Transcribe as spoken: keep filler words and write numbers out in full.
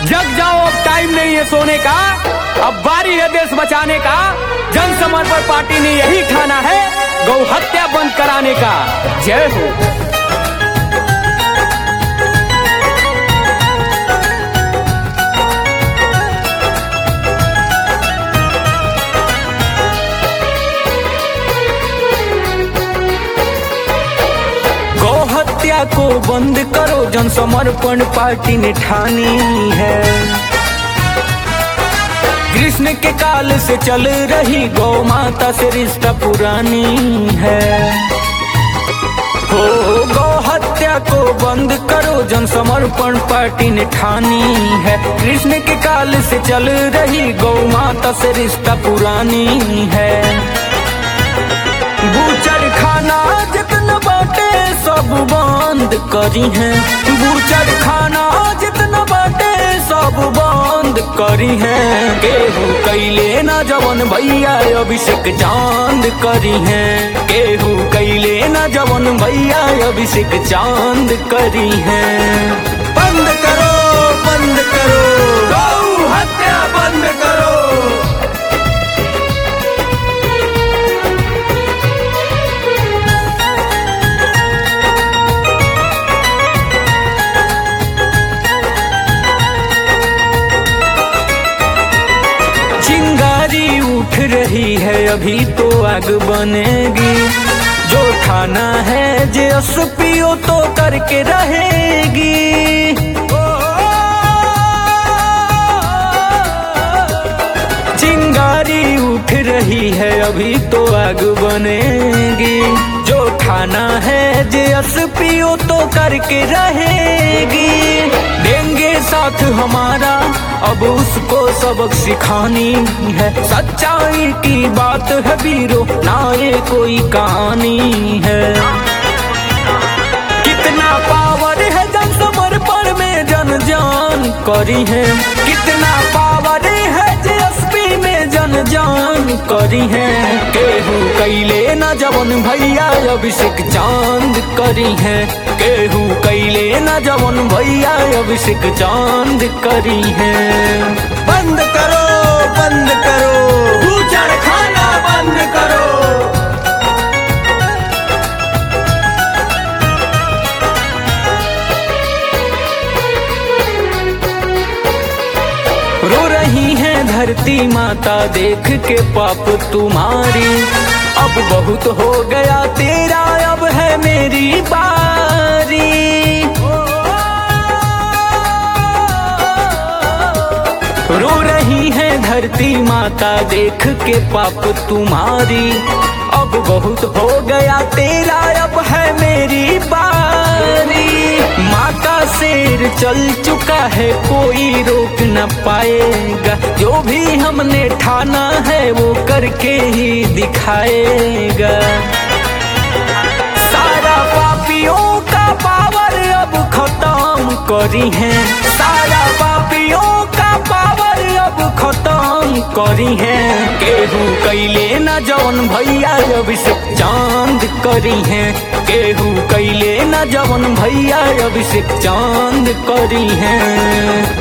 जग जाओ, अब टाइम नहीं है सोने का, अब बारी है देश बचाने का। जन समर्पण पार्टी ने यही ठाना है गौ हत्या बंद कराने का। जय हो। हत्या को बंद करो, जन समर्पण पार्टी ने ठानी है। कृष्ण के काल से चल रही गौ माता से रिश्ता पुरानी है। हो गौ हत्या को बंद करो, जन समर्पण पार्टी ने ठानी है। कृष्ण के काल से चल रही गौ माता से रिश्ता पुरानी है। बूचड़ खाना जितना बाटे सब बंद करी है। बूचड़ खाना जितना बाटे सब बंद करी है। केहू कैले ना जवन भैया अभिषेक चांद करी है। केहू कैले ना जवन भैया अभिषेक चांद करी है। बंद करो, बंद करो, गौ हत्या बंद करो। चिंगारी उठ रही है, अभी तो आग बनेगी। जो ठाना है जे असपियो तो करके रहेगी। चिंगारी उठ रही है, अभी तो आग बनेगी। जो ठाना है जे असपियो तो करके रहेगी। देंगे साथ हमारा, अब उसको सबक सिखानी है। सच्चाई की बात है वीरो, ना ये कोई कहानी है। कितना पावर है जन समर्पण में, जन जान करी है। कितना पावर है जेएसपी में, जन जान करी है। केहू कैले ना जवन भैया अभिषेक चांद करी है। केहू कैले ना जवन भैया अभिषेक चांद करी है। बंद करो, बंद करो, बूचड़ खाना बंद करो। रो रही है धरती माता देख के पाप तुम्हारी। अब बहुत हो गया तेरा, अब है मेरी बारी। रो रही है धरती माता देख के पाप तुम्हारी। अब बहुत हो गया तेरा, अब है मेरी बारी। माँ का शेर चल चुका है, कोई रोक न पाएगा। जो भी हमने ठाना है वो करके ही दिखाएगा। सारा पापियों का पावर अब खत्म करी है। सारा पापियों का पावर अब खत्म करी है। केहू कैले ना जवन भैया अभिषेक चांद करी है। केहू कैले ना जवन भैया अभिषेक चांद करी है।